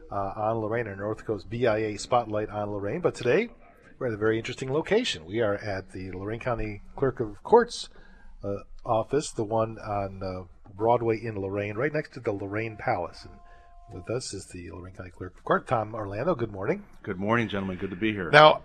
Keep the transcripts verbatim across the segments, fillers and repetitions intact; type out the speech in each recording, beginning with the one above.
uh, on Lorain, our North Coast B I A Spotlight on Lorain. But today, we're at a very interesting location. We are at the Lorain County Clerk of Courts uh, office, the one on uh, Broadway in Lorain, right next to the Lorain Palace. And with us is the Lorain County Clerk of Court, Tom Orlando. Good morning. Good morning, gentlemen. Good to be here. Now,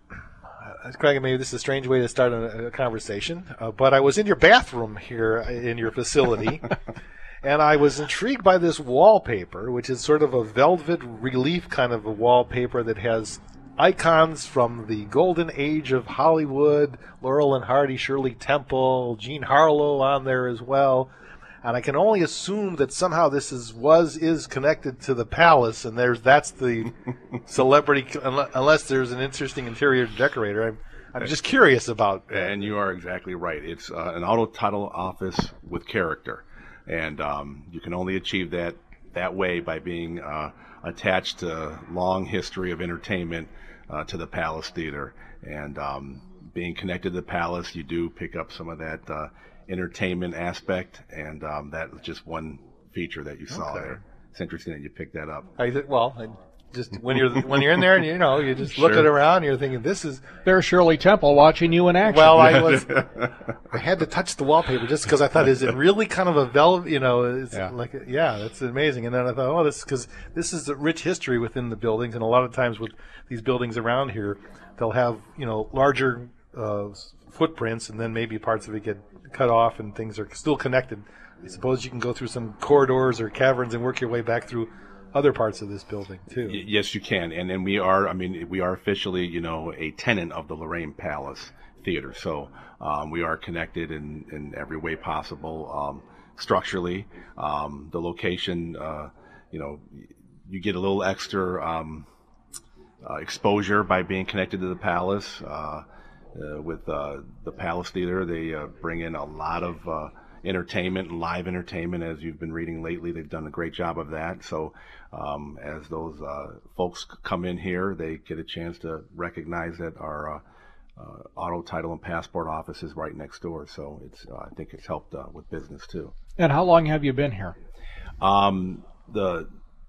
Craig, maybe this is a strange way to start a, a conversation, uh, but I was in your bathroom here in your facility, and I was intrigued by this wallpaper, which is sort of a velvet relief kind of a wallpaper that has icons from the golden age of Hollywood, Laurel and Hardy, Shirley Temple, Jean Harlow on there as well. And I can only assume that somehow this is was is connected to the palace, and there's that's the celebrity, unless there's an interesting interior decorator. I'm I'm just curious about that. And you are exactly right. It's uh, an auto title office with character, and um, you can only achieve that that way by being uh, attached to a long history of entertainment uh, to the Palace Theater, and um, being connected to the Palace, you do pick up some of that Uh, entertainment aspect, and um, that was just one feature that you saw Okay. there. It's interesting that you picked that up. I th- well, I just when you're when you're in there and you know you just Sure. looking around, and you're thinking this is. There's Shirley Temple watching you in action. Well, I was I had to touch the wallpaper just because I thought, is it really kind of a velvet? You know, it's Yeah. like a, yeah, that's amazing. And then I thought, oh, this because this is a rich history within the buildings, and a lot of times with these buildings around here, they'll have you know larger uh, footprints, and then maybe parts of it get cut off and things are still connected. I suppose you can go through some corridors or caverns and work your way back through other parts of this building too. Y- yes, you can, and and we are. I mean, we are officially, you know, a tenant of the Lorain Palace Theater, so um, we are connected in in every way possible. Um, structurally, um, the location, uh, you know, you get a little extra um, uh, exposure by being connected to the palace. Uh, Uh, with uh, the Palace Theater, they uh, bring in a lot of uh, entertainment, live entertainment, as you've been reading lately. They've done a great job of that. So um, as those uh, folks come in here, they get a chance to recognize that our uh, uh, auto title and passport office is right next door. So it's uh, I think it's helped uh, with business too. And how long have you been here? Um, the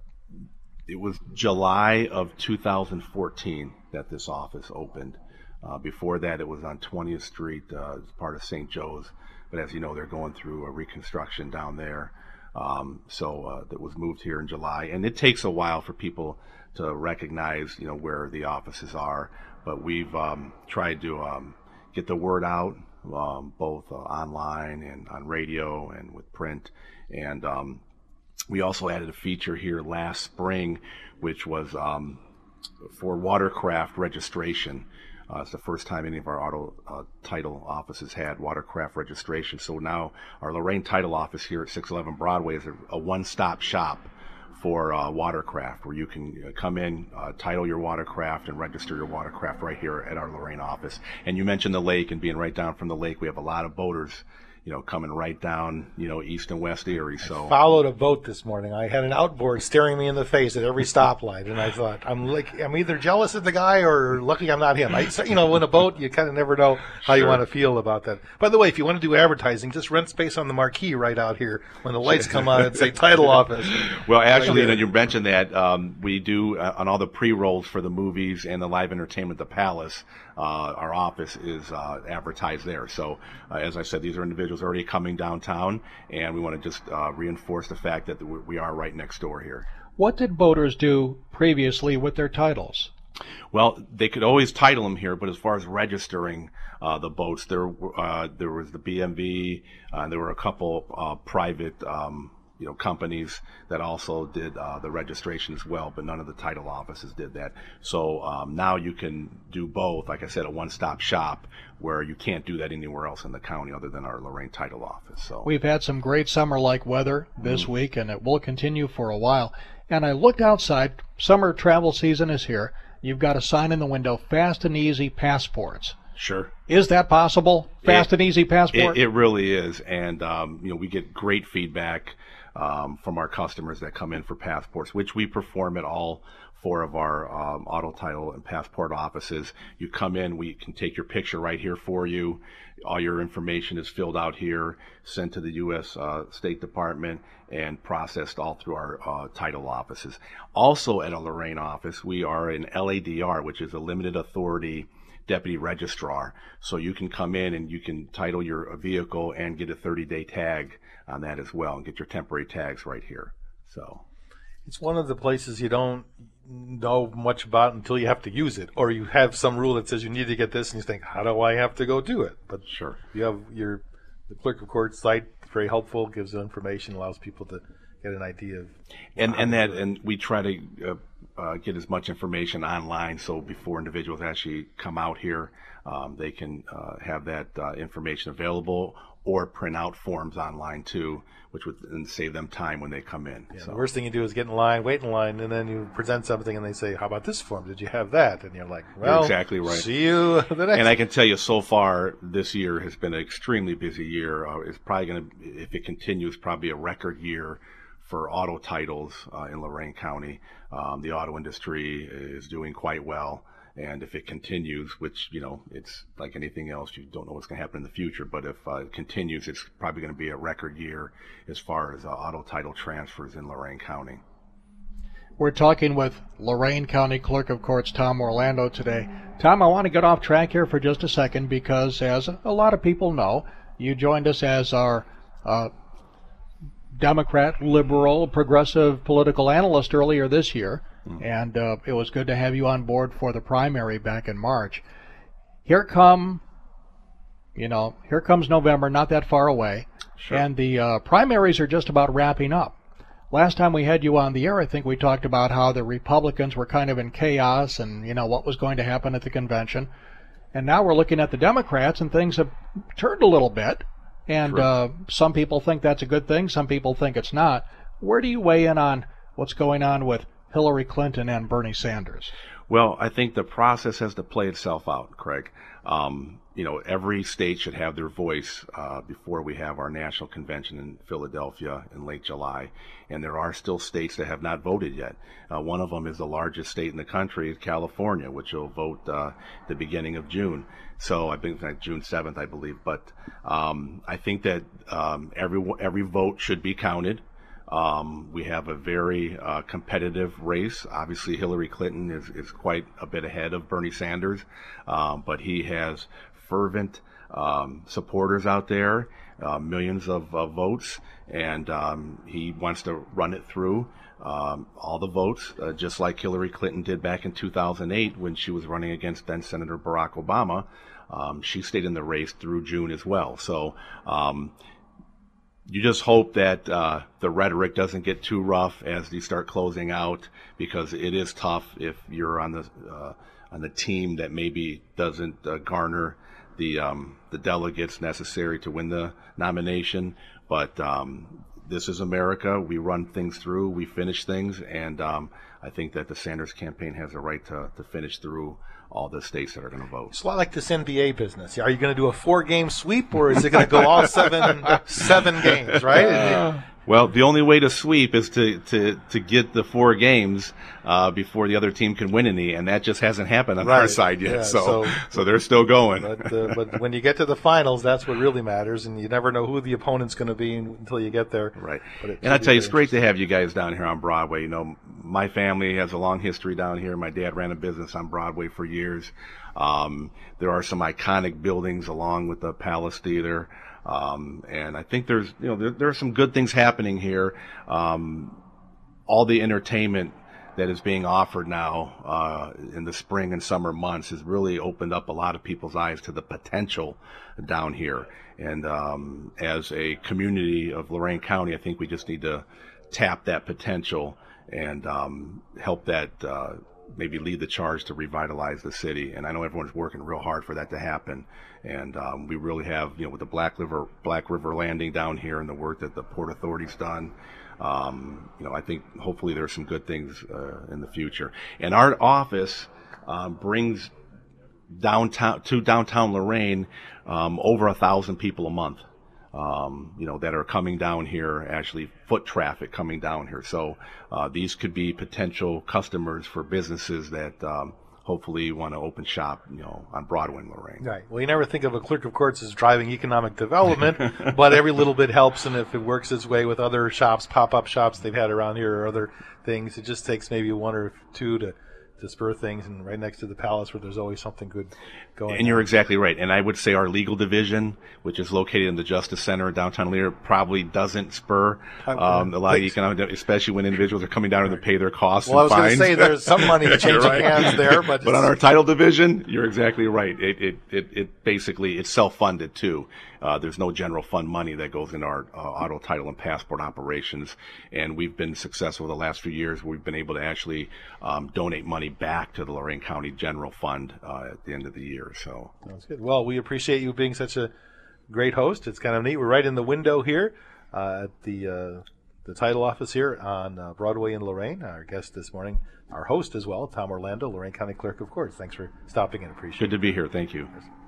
it was July of two thousand fourteen that this office opened. Uh, before that, it was on twentieth Street uh, as part of Saint Joe's. But as you know, they're going through a reconstruction down there. Um, so uh, that was moved here in July. And it takes a while for people to recognize, you know, where the offices are. But we've um, tried to um, get the word out, um, both uh, online and on radio and with print. And um, we also added a feature here last spring, which was um, for watercraft registration. Uh, it's the first time any of our auto uh, title offices had watercraft registration. So now our Lorain title office here at six eleven Broadway is a, a one-stop shop for uh, watercraft, where you can uh, come in, uh, title your watercraft, and register your watercraft right here at our Lorain office. And you mentioned the lake, and being right down from the lake, we have a lot of boaters, you know, coming right down, you know, East and West Erie. So Followed a boat this morning. I had an outboard staring me in the face at every stoplight, and I thought, I'm like, I'm either jealous of the guy or lucky I'm not him. I, so, you know, in a boat, you kind of never know how you Sure. want to feel about that. By the way, if you want to do advertising, just rent space on the marquee right out here when the lights come on and say title office. Well, actually, you know, you mentioned that um, we do uh, on all the pre-rolls for the movies and the live entertainment, the Palace. Uh, our office is uh, advertised there. So, uh, as I said, these are individuals already coming downtown, and we want to just uh, reinforce the fact that we are right next door here. What did boaters do previously with their titles? Well, they could always title them here, but as far as registering uh, the boats, there uh, there was the B M V, uh, there were a couple uh, private um, you know companies that also did uh, the registration as well, but none of the title offices did that. So um, now you can do both. Like I said, a one-stop shop where you can't do that anywhere else in the county other than our Lorain title office. So We've had some great summer-like weather this mm. week, and it will continue for a while. And I looked outside. Summer travel season is here. You've got a sign in the window, Fast and Easy Passports. Sure. Is that possible? Fast it, and Easy Passport? It, it really is. And, um, you know, we get great feedback um, from our customers that come in for passports, which we perform at all four of our um, auto title and passport offices. You come in, we can take your picture right here for you. All your information is filled out here, sent to the U S Uh, State Department, and processed all through our uh, title offices. Also at a Lorain office, we are an L A D R, which is a limited authority deputy registrar. So you can come in and you can title your vehicle and get a thirty day tag on that as well, and get your temporary tags right here. So it's one of the places you don't know much about until you have to use it, or you have some rule that says you need to get this, and you think, how do I have to go do it? But sure, you have your the clerk of court site, very helpful, gives information, allows people to get an idea of and and that and we try to uh, uh, get as much information online, so before individuals actually come out here, um, they can uh, have that uh, information available, or print out forms online too, which would then save them time when they come in. Yeah, so. The worst thing you do is get in line, wait in line, and then you present something and they say, how about this form? Did you have that? And you're like, well, you're exactly right. See you the next. And I can tell you, so far this year has been an extremely busy year. Uh, it's probably going to, if it continues, probably a record year for auto titles uh, in Lorain County. Um, the auto industry is doing quite well. And if it continues, which, you know, it's like anything else, you don't know what's going to happen in the future. But if uh, it continues, it's probably going to be a record year as far as uh, auto title transfers in Lorain County. We're talking with Lorain County Clerk of Courts Tom Orlando today. Tom, I want to get off track here for just a second because, as a lot of people know, you joined us as our uh, Democrat, liberal, progressive political analyst earlier this year. And uh, it was good to have you on board for the primary back in March. Here come, you know, here comes November, not that far away. Sure. And the uh, primaries are just about wrapping up. Last time we had you on the air, I think we talked about how the Republicans were kind of in chaos and, you know, what was going to happen at the convention. And now we're looking at the Democrats, and things have turned a little bit. And uh, some people think that's a good thing. Some people think it's not. Where do you weigh in on what's going on with Hillary Clinton and Bernie Sanders? Well, I think the process has to play itself out, Craig. Um, you know, every state should have their voice uh, before we have our national convention in Philadelphia in late July. And there are still states that have not voted yet. Uh, one of them is the largest state in the country, California, which will vote uh, the beginning of June. So I think like June seventh, I believe. But um, I think that um, every every vote should be counted. Um, we have a very uh, competitive race. Obviously, Hillary Clinton is, is quite a bit ahead of Bernie Sanders, um, but he has fervent um, supporters out there, uh, millions of uh, votes, and um, he wants to run it through um, all the votes, uh, just like Hillary Clinton did back in two thousand eight when she was running against then Senator Barack Obama. Um, she stayed in the race through June as well. So um, you just hope that uh, the rhetoric doesn't get too rough as you start closing out, because it is tough if you're on the uh, on the team that maybe doesn't uh, garner the um, the delegates necessary to win the nomination. But um, this is America. We run things through. We finish things, and um, I think that the Sanders campaign has a right to, to finish through all the states that are going to vote. It's a lot like this N B A business. Are you going to do a four-game sweep, or is it going to go all seven seven games, right? Uh, well, the only way to sweep is to, to, to get the four games uh, before the other team can win any, and that just hasn't happened on right. our side yet. Yeah, so, so so they're still going. But, uh, but when you get to the finals, that's what really matters, and you never know who the opponent's going to be until you get there. Right. But and I tell you, it's great to have you guys down here on Broadway. You know, my family has a long history down here. My dad ran a business on Broadway for years. Um, there are some iconic buildings along with the Palace Theater. Um, and I think there's, you know, there, there are some good things happening here. Um, all the entertainment that is being offered now uh, in the spring and summer months has really opened up a lot of people's eyes to the potential down here. And um, as a community of Lorain County, I think we just need to tap that potential and um, help that uh, maybe lead the charge to revitalize the city. And I know everyone's working real hard for that to happen. And um, we really have, you know, with the Black River, Black River Landing down here and the work that the Port Authority's done, um, you know, I think hopefully there's some good things uh, in the future. And our office um, brings downtown to downtown Lorain um, over a thousand people a month. Um, you know, that are coming down here actually foot traffic coming down here. So uh, these could be potential customers for businesses that um, hopefully want to open shop, you know, on Broadway in Lorain. Right. Well, you never think of a clerk of courts as driving economic development, but every little bit helps, and if it works its way with other shops, pop-up shops they've had around here or other things, it just takes maybe one or two to to spur things, and right next to the palace where there's always something good going And you're on. exactly right. And I would say our legal division, which is located in the Justice Center in downtown Lear, probably doesn't spur um, a lot of economic, especially when individuals are coming down to pay their costs Well, I and was going to fines. say there's some money changing Right. hands there, but, But on our title division, you're exactly right. It it it, it basically it's self-funded too. Uh, there's no general fund money that goes into our uh, auto title and passport operations, and we've been successful the last few years. We've been able to actually um, donate money back to the Lorain County General Fund uh, at the end of the year. So Sounds good. Well, we appreciate you being such a great host. It's kind of neat. We're right in the window here uh, at the uh, the title office here on uh, Broadway in Lorain. Our guest this morning, our host as well, Tom Orlando, Lorain County Clerk of Courts. Thanks for stopping in. Appreciate it. good to be here. Thank you.